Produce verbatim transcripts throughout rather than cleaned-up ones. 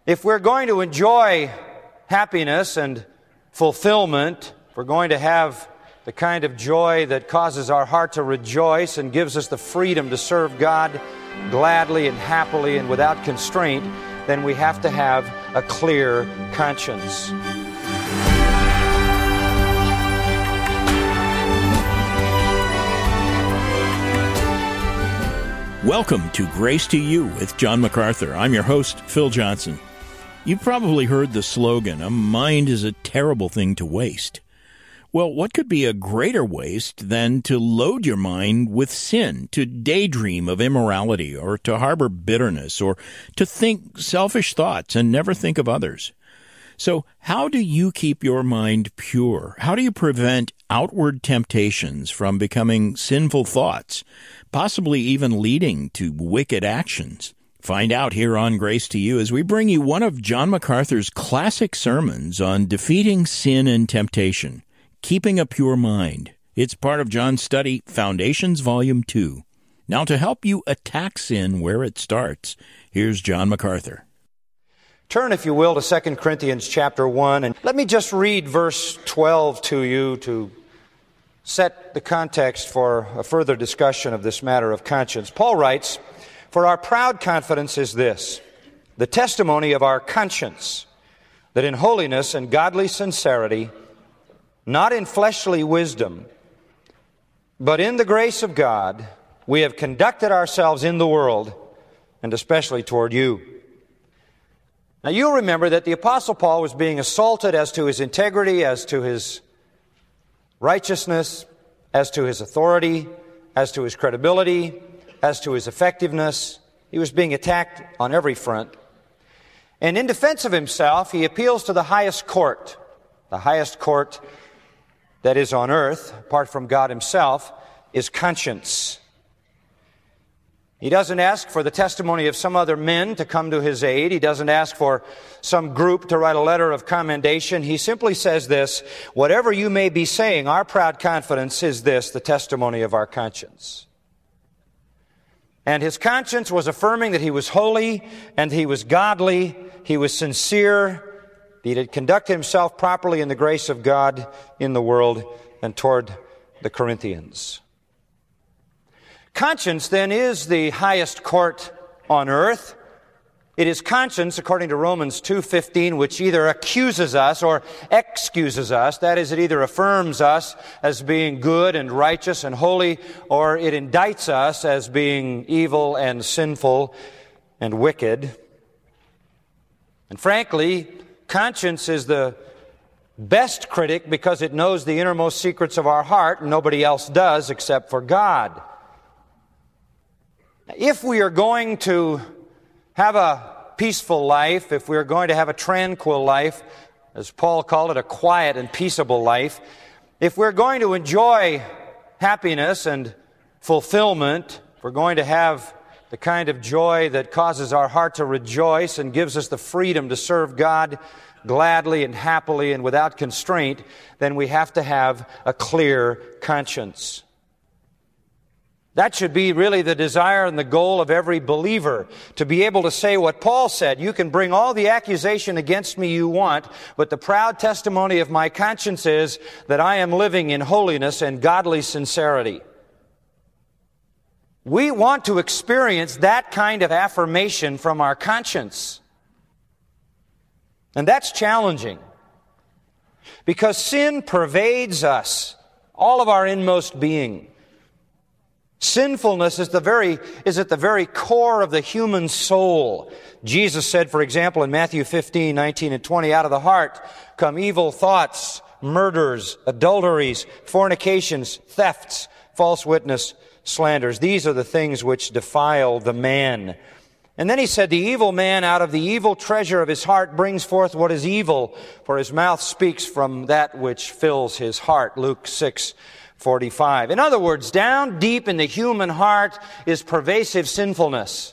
If we're going to enjoy happiness and fulfillment, if we're going to have the kind of joy that causes our heart to rejoice and gives us the freedom to serve God gladly and happily and without constraint, then we have to have a clear conscience. Welcome to Grace to You with John MacArthur. I'm your host, Phil Johnson. You've probably heard the slogan, "A mind is a terrible thing to waste." Well, what could be a greater waste than to load your mind with sin, to daydream of immorality, or to harbor bitterness, or to think selfish thoughts and never think of others? So how do you keep your mind pure? How do you prevent outward temptations from becoming sinful thoughts, possibly even leading to wicked actions? Find out here on Grace to You as we bring you one of John MacArthur's classic sermons on defeating sin and temptation, Keeping a Pure Mind. It's part of John's study, Foundations, Volume two. Now, to help you attack sin where it starts, here's John MacArthur. Turn, if you will, to Second Corinthians chapter one, and let me just read verse twelve to you to set the context for a further discussion of this matter of conscience. Paul writes, "For our proud confidence is this, the testimony of our conscience, that in holiness and godly sincerity, not in fleshly wisdom, but in the grace of God, we have conducted ourselves in the world, and especially toward you." Now you'll remember that the Apostle Paul was being assaulted as to his integrity, as to his righteousness, as to his authority, as to his credibility, as to his effectiveness. He was being attacked on every front. And in defense of himself, he appeals to the highest court, the highest court that is on earth, apart from God himself, is conscience. He doesn't ask for the testimony of some other men to come to his aid. He doesn't ask for some group to write a letter of commendation. He simply says this, whatever you may be saying, our proud confidence is this, the testimony of our conscience. And his conscience was affirming that he was holy and he was godly, he was sincere, that he had conducted himself properly in the grace of God in the world and toward the Corinthians. Conscience, then, is the highest court on earth. It is conscience, according to Romans two fifteen, which either accuses us or excuses us. That is, it either affirms us as being good and righteous and holy, or it indicts us as being evil and sinful and wicked. And frankly, conscience is the best critic because it knows the innermost secrets of our heart, and nobody else does except for God. If we are going to have a peaceful life, if we are going to have a tranquil life, as Paul called it, a quiet and peaceable life, if we're going to enjoy happiness and fulfillment, if we're going to have the kind of joy that causes our heart to rejoice and gives us the freedom to serve God gladly and happily and without constraint, then we have to have a clear conscience. That should be really the desire and the goal of every believer, to be able to say what Paul said, you can bring all the accusation against me you want, but the proud testimony of my conscience is that I am living in holiness and godly sincerity. We want to experience that kind of affirmation from our conscience. And that's challenging, because sin pervades us, all of our inmost being. Sinfulness is the very is at the very core of the human soul. Jesus said, for example, in Matthew fifteen, nineteen and twenty, out of the heart come evil thoughts, murders, adulteries, fornications, thefts, false witness, slanders. These are the things which defile the man. And then he said, the evil man out of the evil treasure of his heart brings forth what is evil, for his mouth speaks from that which fills his heart. Luke six forty-five. In other words, down deep in the human heart is pervasive sinfulness.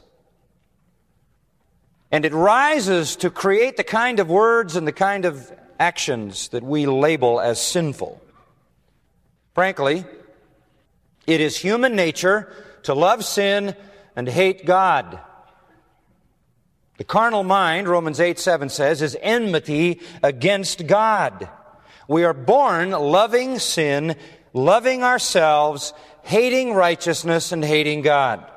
And it rises to create the kind of words and the kind of actions that we label as sinful. Frankly, it is human nature to love sin and hate God. The carnal mind, Romans eight seven says, is enmity against God. We are born loving sin, loving ourselves, hating righteousness, and hating God.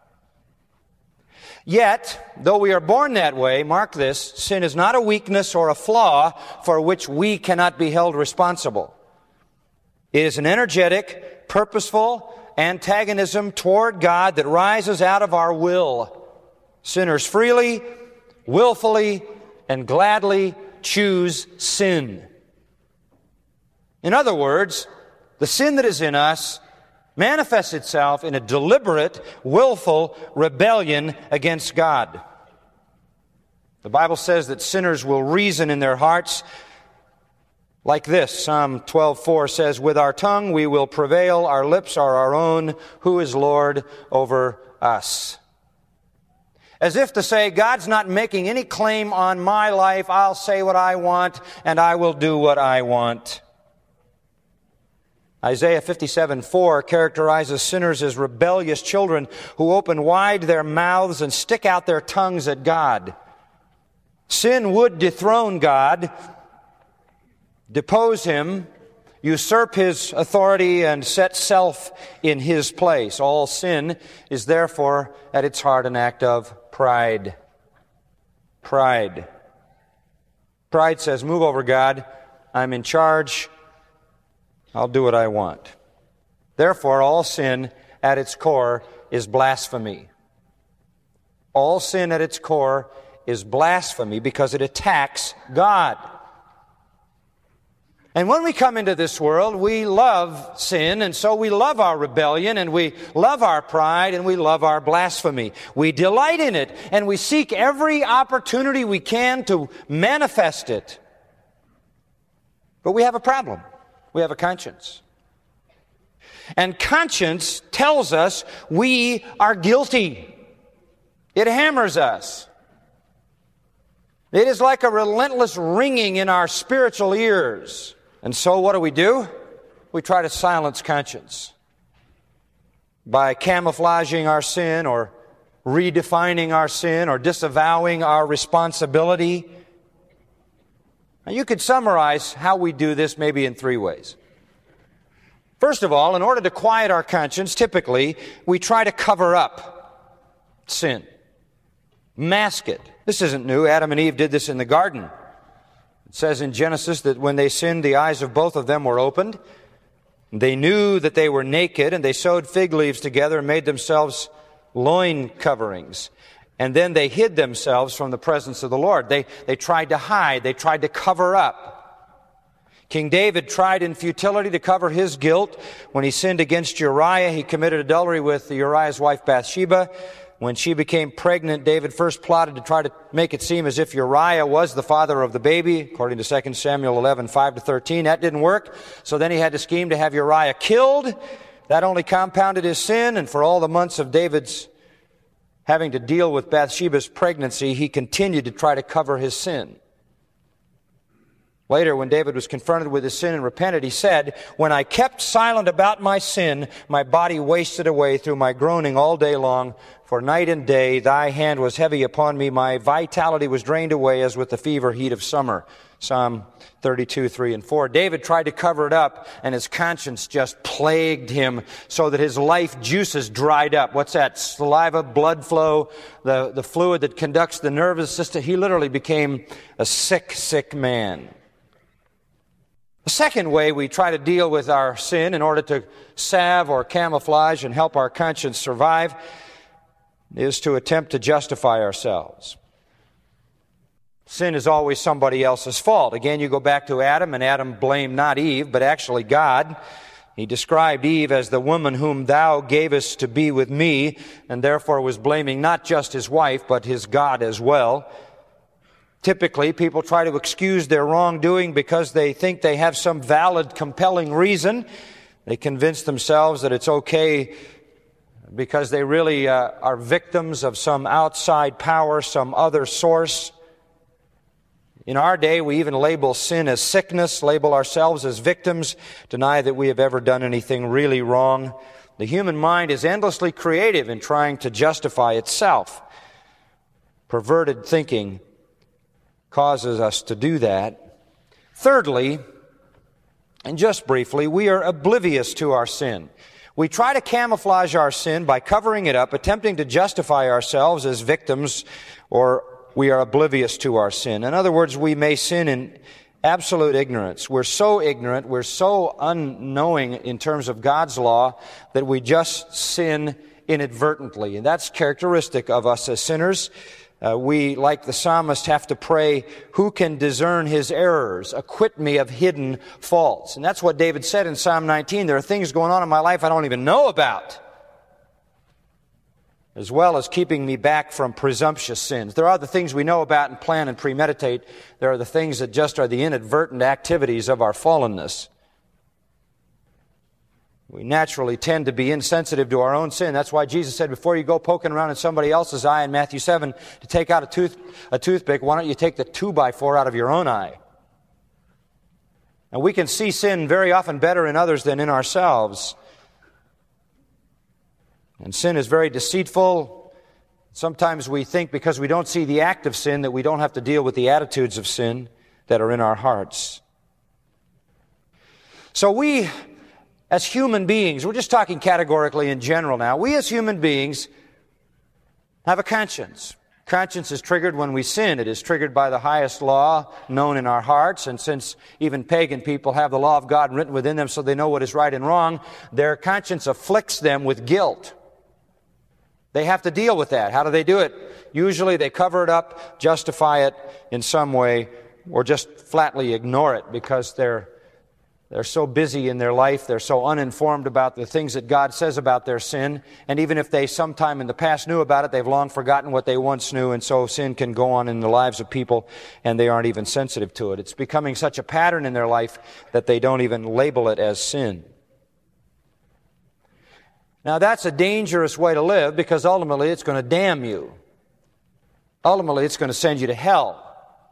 Yet, though we are born that way, mark this, sin is not a weakness or a flaw for which we cannot be held responsible. It is an energetic, purposeful antagonism toward God that rises out of our will. Sinners freely, willfully, and gladly choose sin. In other words, the sin that is in us manifests itself in a deliberate, willful rebellion against God. The Bible says that sinners will reason in their hearts like this. Psalm twelve four says, "With our tongue we will prevail, our lips are our own, who is Lord over us?" As if to say, God's not making any claim on my life, I'll say what I want, and I will do what I want. Isaiah fifty-seven four characterizes sinners as rebellious children who open wide their mouths and stick out their tongues at God. Sin would dethrone God, depose Him, usurp His authority, and set self in His place. All sin is therefore at its heart an act of pride. Pride. Pride says, move over, God. I'm in charge. I'll do what I want. Therefore, all sin at its core is blasphemy. All sin at its core is blasphemy because it attacks God. And when we come into this world, we love sin, and so we love our rebellion, and we love our pride, and we love our blasphemy. We delight in it, and we seek every opportunity we can to manifest it. But we have a problem. We have a conscience. And conscience tells us we are guilty. It hammers us. It is like a relentless ringing in our spiritual ears. And so what do we do? We try to silence conscience by camouflaging our sin or redefining our sin or disavowing our responsibility. Now, you could summarize how we do this maybe in three ways. First of all, in order to quiet our conscience, typically we try to cover up sin, mask it. This isn't new. Adam and Eve did this in the garden. It says in Genesis that when they sinned, the eyes of both of them were opened. They knew that they were naked, and they sewed fig leaves together and made themselves loin coverings. And then they hid themselves from the presence of the Lord. They, they tried to hide. They tried to cover up. King David tried in futility to cover his guilt. When he sinned against Uriah, he committed adultery with Uriah's wife Bathsheba. When she became pregnant, David first plotted to try to make it seem as if Uriah was the father of the baby, according to Second Samuel eleven, five to thirteen. That didn't work, so then he had to scheme to have Uriah killed. That only compounded his sin, and for all the months of David's having to deal with Bathsheba's pregnancy, he continued to try to cover his sin. Later, when David was confronted with his sin and repented, he said, "When I kept silent about my sin, my body wasted away through my groaning all day long. For night and day thy hand was heavy upon me. My vitality was drained away as with the fever heat of summer." Psalm thirty-two, three and four. David tried to cover it up, and his conscience just plagued him so that his life juices dried up. What's that? Saliva, blood flow, the, the fluid that conducts the nervous system. He literally became a sick, sick man. The second way we try to deal with our sin in order to salve or camouflage and help our conscience survive is to attempt to justify ourselves. Sin is always somebody else's fault. Again, you go back to Adam, and Adam blamed not Eve, but actually God. He described Eve as the woman whom thou gavest to be with me, and therefore was blaming not just his wife, but his God as well. Typically, people try to excuse their wrongdoing because they think they have some valid, compelling reason. They convince themselves that it's okay because they really uh, are victims of some outside power, some other source. In our day, we even label sin as sickness, label ourselves as victims, deny that we have ever done anything really wrong. The human mind is endlessly creative in trying to justify itself. Perverted thinking causes us to do that. Thirdly, and just briefly, we are oblivious to our sin. We try to camouflage our sin by covering it up, attempting to justify ourselves as victims, or we are oblivious to our sin. In other words, we may sin in absolute ignorance. We're so ignorant, we're so unknowing in terms of God's law that we just sin inadvertently. And that's characteristic of us as sinners. Uh, we, like the psalmist, have to pray, who can discern his errors? Acquit me of hidden faults. And that's what David said in Psalm nineteen. There are things going on in my life I don't even know about, as well as keeping me back from presumptuous sins. There are the things we know about and plan and premeditate. There are the things that just are the inadvertent activities of our fallenness. We naturally tend to be insensitive to our own sin. That's why Jesus said, before you go poking around in somebody else's eye in Matthew seven to take out a tooth, a toothpick, why don't you take the two by four out of your own eye? And we can see sin very often better in others than in ourselves. And sin is very deceitful. Sometimes we think because we don't see the act of sin that we don't have to deal with the attitudes of sin that are in our hearts. So we, as human beings, we're just talking categorically in general now, we as human beings have a conscience. Conscience is triggered when we sin. It is triggered by the highest law known in our hearts. And since even pagan people have the law of God written within them so they know what is right and wrong, their conscience afflicts them with guilt. They have to deal with that. How do they do it? Usually they cover it up, justify it in some way, or just flatly ignore it because they're they're so busy in their life, they're so uninformed about the things that God says about their sin, and even if they sometime in the past knew about it, they've long forgotten what they once knew, and so sin can go on in the lives of people, and they aren't even sensitive to it. It's becoming such a pattern in their life that they don't even label it as sin. Now that's a dangerous way to live because ultimately it's going to damn you. Ultimately it's going to send you to hell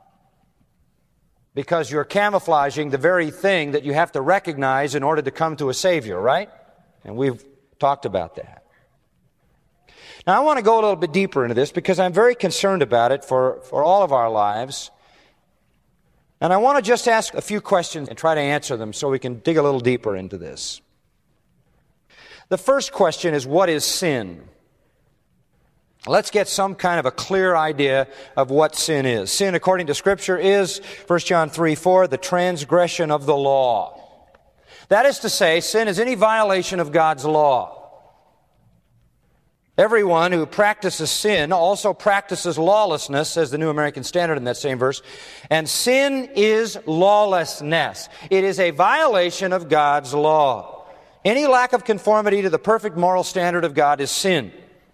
because you're camouflaging the very thing that you have to recognize in order to come to a Savior, right? And we've talked about that. Now I want to go a little bit deeper into this because I'm very concerned about it for, for all of our lives. And I want to just ask a few questions and try to answer them so we can dig a little deeper into this. The first question is, what is sin? Let's get some kind of a clear idea of what sin is. Sin, according to Scripture, is, First John three four, the transgression of the law. That is to say, sin is any violation of God's law. Everyone who practices sin also practices lawlessness, says the New American Standard in that same verse. And sin is lawlessness. It is a violation of God's law. Any lack of conformity to the perfect moral standard of God is sin.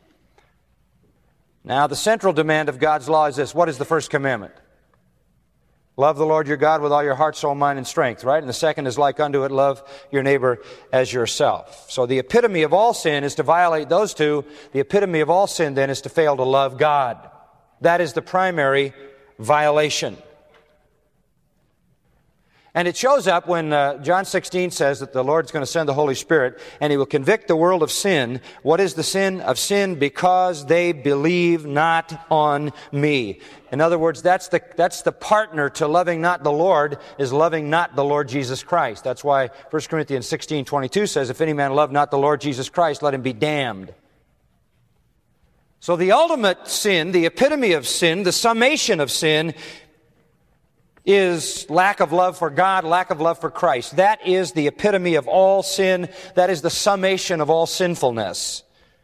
Now, the central demand of God's law is this. What is the first commandment? Love the Lord your God with all your heart, soul, mind, and strength, right? And the second is like unto it, love your neighbor as yourself. So the epitome of all sin is to violate those two. The epitome of all sin, then, is to fail to love God. That is the primary violation. And it shows up when uh, John sixteen says that the Lord's going to send the Holy Spirit and He will convict the world of sin. What is the sin of sin? Because they believe not on me. In other words, that's the, that's the partner to loving not the Lord, is loving not the Lord Jesus Christ. That's why First Corinthians sixteen twenty-two says, if any man love not the Lord Jesus Christ, let him be damned. So the ultimate sin, the epitome of sin, the summation of sin, is lack of love for God, lack of love for Christ. That is the epitome of all sin. That is the summation of all sinfulness.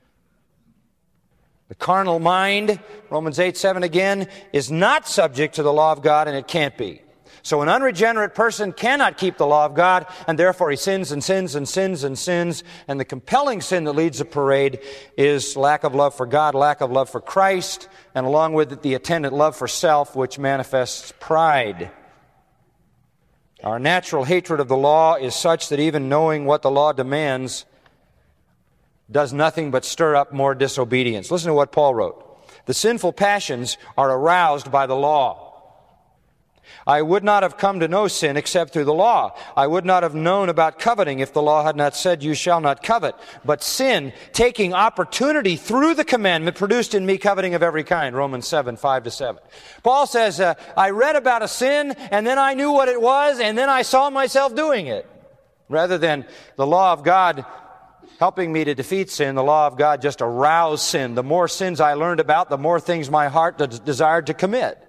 The carnal mind, Romans eight seven again, is not subject to the law of God, and it can't be. So an unregenerate person cannot keep the law of God, and therefore he sins and sins and sins and sins. And the compelling sin that leads the parade is lack of love for God, lack of love for Christ, and along with it the attendant love for self, which manifests pride. Our natural hatred of the law is such that even knowing what the law demands does nothing but stir up more disobedience. Listen to what Paul wrote. The sinful passions are aroused by the law. I would not have come to know sin except through the law. I would not have known about coveting if the law had not said, you shall not covet. But sin, taking opportunity through the commandment, produced in me coveting of every kind. Romans seven, five to seven. Paul says, uh, I read about a sin, and then I knew what it was, and then I saw myself doing it. Rather than the law of God helping me to defeat sin, the law of God just aroused sin. The more sins I learned about, the more things my heart de- desired to commit.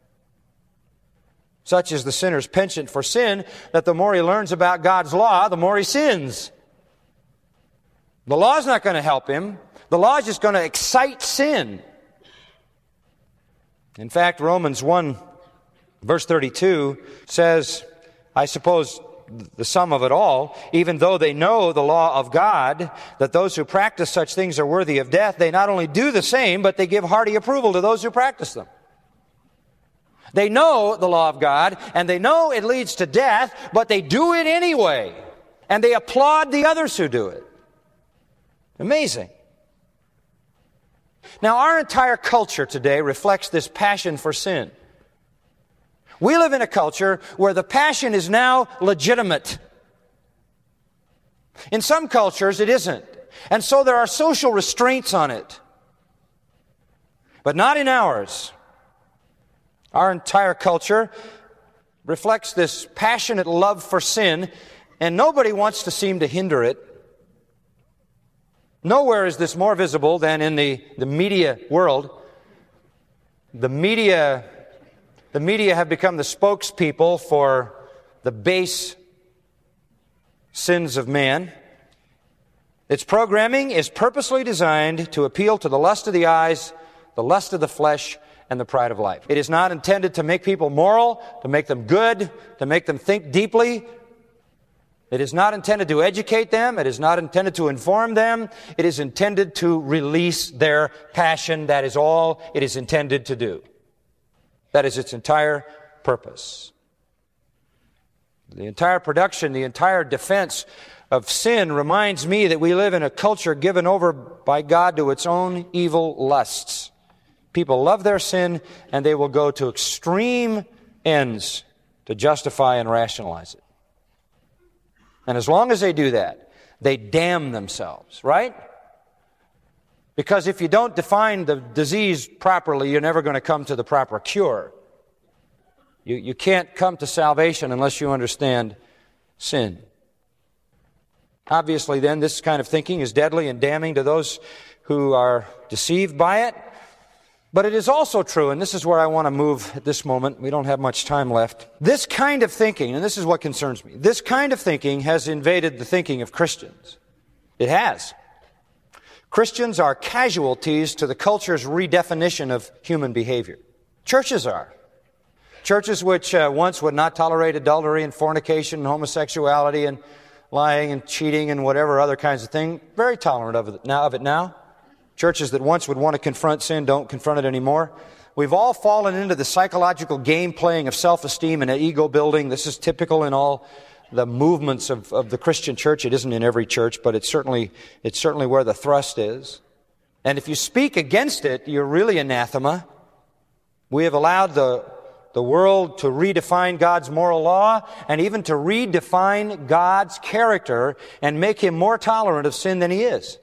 Such is the sinner's penchant for sin, that the more he learns about God's law, the more he sins. The law is not going to help him. The law is just going to excite sin. In fact, Romans one, verse thirty-two says, I suppose the sum of it all, even though they know the law of God, that those who practice such things are worthy of death, they not only do the same, but they give hearty approval to those who practice them. They know the law of God, and they know it leads to death, but they do it anyway. And they applaud the others who do it. Amazing. Now, our entire culture today reflects this passion for sin. We live in a culture where the passion is now legitimate. In some cultures, it isn't. And so there are social restraints on it. But not in ours. Our entire culture reflects this passionate love for sin, and nobody wants to seem to hinder it. Nowhere is this more visible than in the, the media world. The media, the media have become the spokespeople for the base sins of man. Its programming is purposely designed to appeal to the lust of the eyes, the lust of the flesh, and the pride of life. It is not intended to make people moral, to make them good, to make them think deeply. It is not intended to educate them. It is not intended to inform them. It is intended to release their passion. That is all it is intended to do. That is its entire purpose. The entire production, the entire defense of sin reminds me that we live in a culture given over by God to its own evil lusts. People love their sin, and they will go to extreme ends to justify and rationalize it. And as long as they do that, they damn themselves, right? Because if you don't define the disease properly, you're never going to come to the proper cure. You, you can't come to salvation unless you understand sin. Obviously, then, this kind of thinking is deadly and damning to those who are deceived by it. But it is also true, and this is where I want to move at this moment. We don't have much time left. This kind of thinking, and this is what concerns me, this kind of thinking has invaded the thinking of Christians. It has. Christians are casualties to the culture's redefinition of human behavior. Churches are. Churches which uh, once would not tolerate adultery and fornication and homosexuality and lying and cheating and whatever other kinds of thing, very tolerant of it now. Of it now. Churches that once would want to confront sin don't confront it anymore. We've all fallen into the psychological game playing of self-esteem and ego building. This is typical in all the movements of, of the Christian church. It isn't in every church, but it's certainly, it's certainly where the thrust is. And if you speak against it, you're really anathema. We have allowed the, the world to redefine God's moral law and even to redefine God's character and make him more tolerant of sin than he is.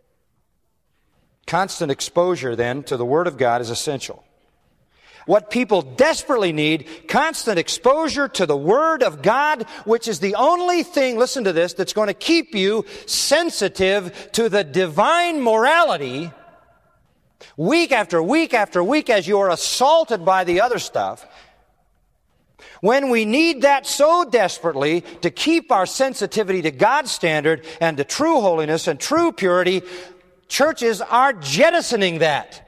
Constant exposure, then, to the Word of God is essential. What people desperately need, constant exposure to the Word of God, which is the only thing, listen to this, that's going to keep you sensitive to the divine morality week after week after week as you are assaulted by the other stuff. When we need that so desperately to keep our sensitivity to God's standard and to true holiness and true purity, churches are jettisoning that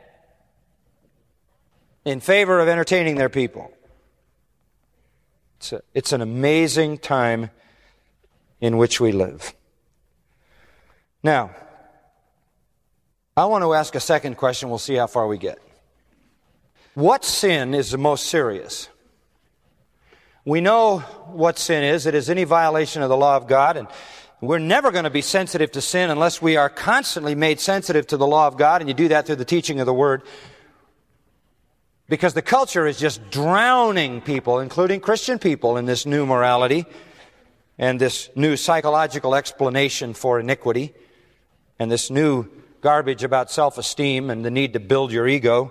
in favor of entertaining their people. It's, a, it's an amazing time in which we live. Now, I want to ask a second question. We'll see how far we get. What sin is the most serious? We know what sin is. It is any violation of the law of God, and we're never going to be sensitive to sin unless we are constantly made sensitive to the law of God, and you do that through the teaching of the Word. Because the culture is just drowning people, including Christian people, in this new morality and this new psychological explanation for iniquity and this new garbage about self-esteem and the need to build your ego.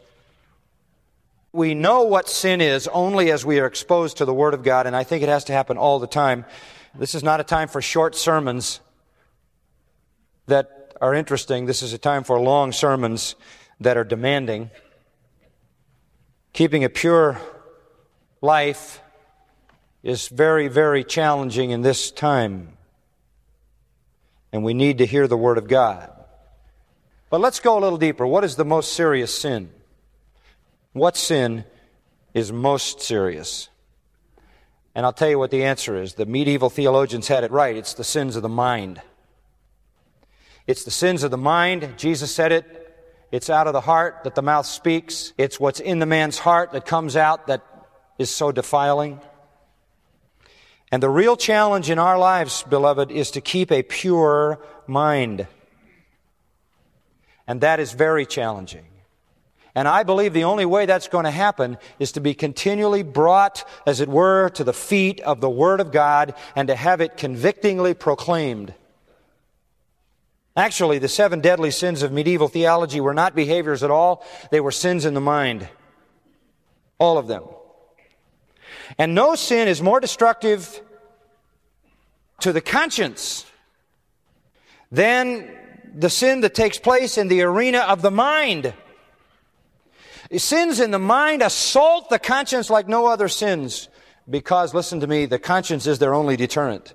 We know what sin is only as we are exposed to the Word of God, and I think it has to happen all the time. This is not a time for short sermons that are interesting. This is a time for long sermons that are demanding. Keeping a pure life is very, very challenging in this time. And we need to hear the Word of God. But let's go a little deeper. What is the most serious sin? What sin is most serious? And I'll tell you what the answer is. The medieval theologians had it right. It's the sins of the mind. It's the sins of the mind. Jesus said it. It's out of the heart that the mouth speaks. It's what's in the man's heart that comes out that is so defiling. And the real challenge in our lives, beloved, is to keep a pure mind. And that is very challenging. And I believe the only way that's going to happen is to be continually brought, as it were, to the feet of the Word of God and to have it convictingly proclaimed. Actually, the seven deadly sins of medieval theology were not behaviors at all. They were sins in the mind. All of them. And no sin is more destructive to the conscience than the sin that takes place in the arena of the mind. Sins in the mind assault the conscience like no other sins because, listen to me, the conscience is their only deterrent.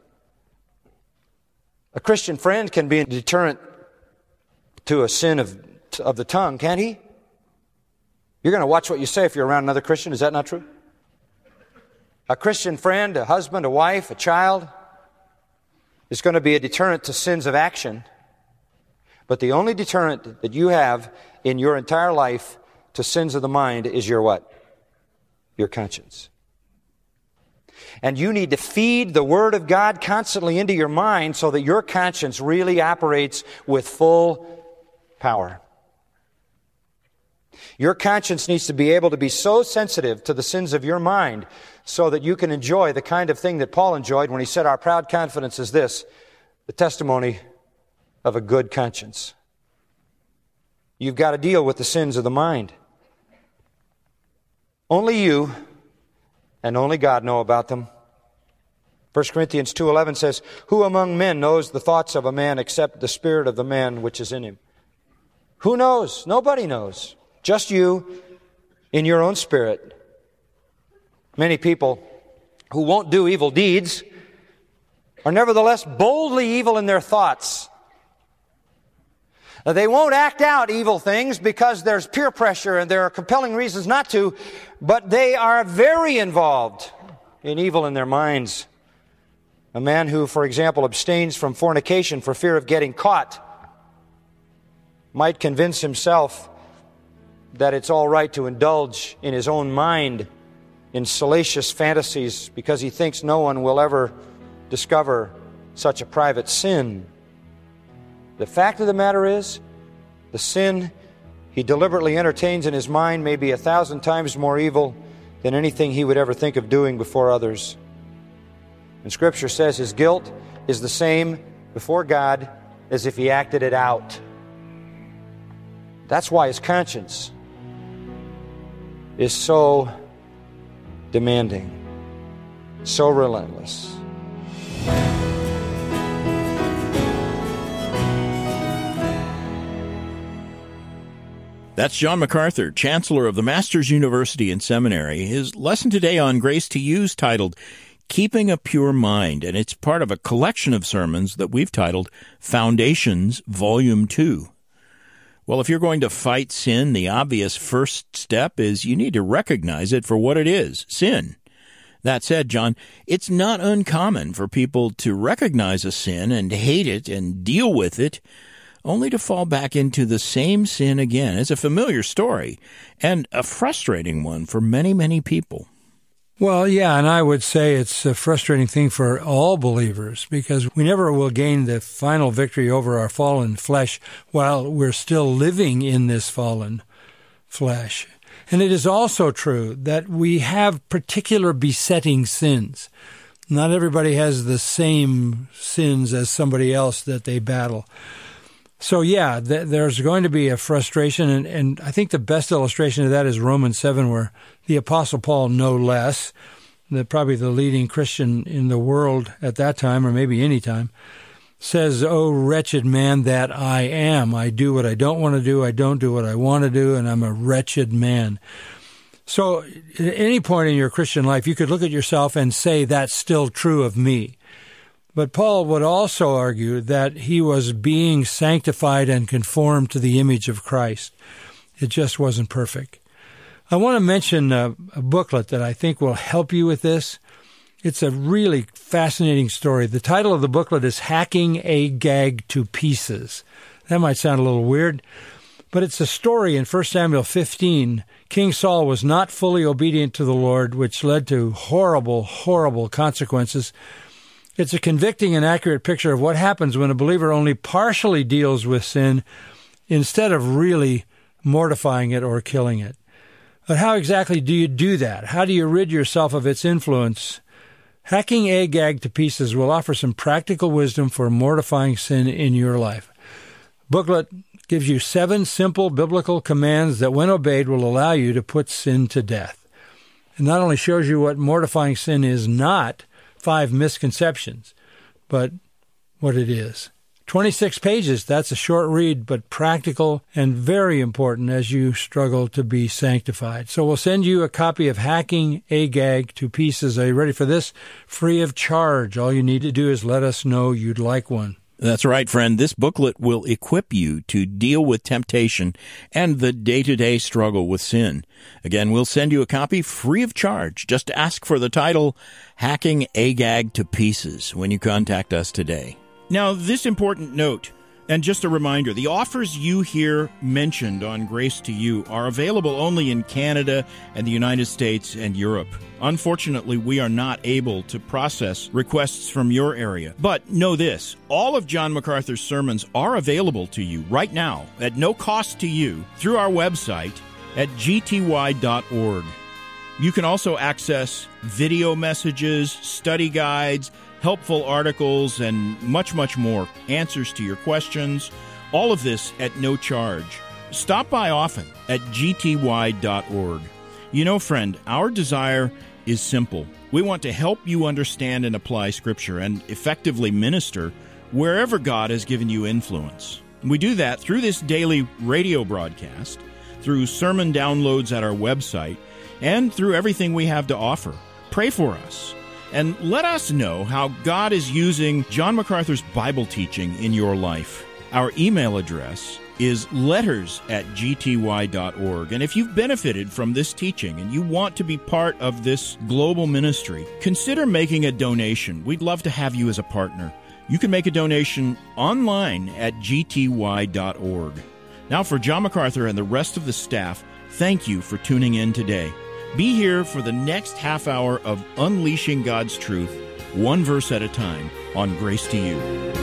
A Christian friend can be a deterrent to a sin of, of the tongue, can't he? You're going to watch what you say if you're around another Christian. Is that not true? A Christian friend, a husband, a wife, a child is going to be a deterrent to sins of action. But the only deterrent that you have in your entire life to sins of the mind is your what? Your conscience. And you need to feed the Word of God constantly into your mind so that your conscience really operates with full power. Your conscience needs to be able to be so sensitive to the sins of your mind so that you can enjoy the kind of thing that Paul enjoyed when he said, our proud confidence is this, the testimony of a good conscience. You've got to deal with the sins of the mind. Only you and only God know about them. First Corinthians two eleven says, who among men knows the thoughts of a man except the spirit of the man which is in him? Who knows? Nobody knows. Just you in your own spirit. Many people who won't do evil deeds are nevertheless boldly evil in their thoughts. They won't act out evil things because there's peer pressure and there are compelling reasons not to, but they are very involved in evil in their minds. A man who, for example, abstains from fornication for fear of getting caught might convince himself that it's all right to indulge in his own mind in salacious fantasies because he thinks no one will ever discover such a private sin. The fact of the matter is, the sin he deliberately entertains in his mind may be a thousand times more evil than anything he would ever think of doing before others. And Scripture says his guilt is the same before God as if he acted it out. That's why his conscience is so demanding, so relentless. That's John MacArthur, Chancellor of the Masters University and Seminary. His lesson today on Grace to You is titled, Keeping a Pure Mind, and it's part of a collection of sermons that we've titled Foundations, Volume two. Well, if you're going to fight sin, the obvious first step is you need to recognize it for what it is, sin. That said, John, it's not uncommon for people to recognize a sin and hate it and deal with it, only to fall back into the same sin again. It's a familiar story and a frustrating one for many, many people. Well, yeah, and I would say it's a frustrating thing for all believers because we never will gain the final victory over our fallen flesh while we're still living in this fallen flesh. And it is also true that we have particular besetting sins. Not everybody has the same sins as somebody else that they battle. So, yeah, th- there's going to be a frustration, and, and I think the best illustration of that is Romans seven, where the Apostle Paul, no less, the, probably the leading Christian in the world at that time, or maybe any time, says, "Oh, wretched man that I am. I do what I don't want to do, I don't do what I want to do, and I'm a wretched man." So at any point in your Christian life, you could look at yourself and say, that's still true of me. But Paul would also argue that he was being sanctified and conformed to the image of Christ. It just wasn't perfect. I want to mention a, a booklet that I think will help you with this. It's a really fascinating story. The title of the booklet is Hacking Agag to Pieces. That might sound a little weird, but it's a story in First Samuel fifteen. King Saul was not fully obedient to the Lord, which led to horrible, horrible consequences. It's a convicting and accurate picture of what happens when a believer only partially deals with sin instead of really mortifying it or killing it. But how exactly do you do that? How do you rid yourself of its influence? Hacking Agag to Pieces will offer some practical wisdom for mortifying sin in your life. Booklet gives you seven simple biblical commands that, when obeyed, will allow you to put sin to death. It not only shows you what mortifying sin is not, five misconceptions, but what it is. twenty-six pages, that's a short read, but practical and very important as you struggle to be sanctified. So we'll send you a copy of Hacking Agag to Pieces. Are you ready for this? Free of charge. All you need to do is let us know you'd like one. That's right, friend. This booklet will equip you to deal with temptation and the day-to-day struggle with sin. Again, we'll send you a copy free of charge. Just ask for the title, Hacking Agag to Pieces, when you contact us today. Now, this important note, and just a reminder, the offers you hear mentioned on Grace to You are available only in Canada and the United States and Europe. Unfortunately, we are not able to process requests from your area. But know this, all of John MacArthur's sermons are available to you right now at no cost to you through our website at g t y dot org. You can also access video messages, study guides, helpful articles, and much, much more, answers to your questions, all of this at no charge. Stop by often at g t y dot org. You know, friend, our desire is simple. We want to help you understand and apply Scripture and effectively minister wherever God has given you influence. We do that through this daily radio broadcast, through sermon downloads at our website, and through everything we have to offer. Pray for us, and let us know how God is using John MacArthur's Bible teaching in your life. Our email address is letters at g t y dot org. And if you've benefited from this teaching and you want to be part of this global ministry, consider making a donation. We'd love to have you as a partner. You can make a donation online at g t y dot org. Now, for John MacArthur and the rest of the staff, thank you for tuning in today. Be here for the next half hour of Unleashing God's Truth, one verse at a time, on Grace to You.